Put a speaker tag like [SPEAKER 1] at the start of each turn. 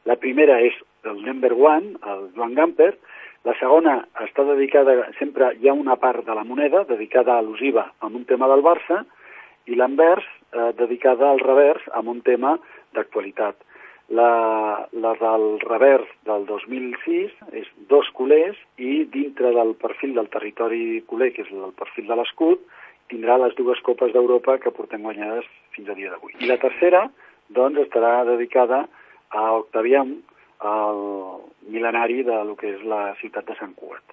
[SPEAKER 1] La primera és el number one, el Joan Gamper. La segona està dedicada, sempre hi ha una part de la moneda dedicada al·lusiva a un tema del Barça, i l'anvers dedicada al revers a un tema d'actualitat. La del revers del 2006 és 2 culers i dintre del perfil del territori culer, que és el perfil de l'escut, tindrà les 2 copes d'Europa que portem guanyades fins a dia d'avui. I la tercera, doncs, estarà dedicada a Octavià, el mil·lenari de lo que és la ciutat de Sant Cugat.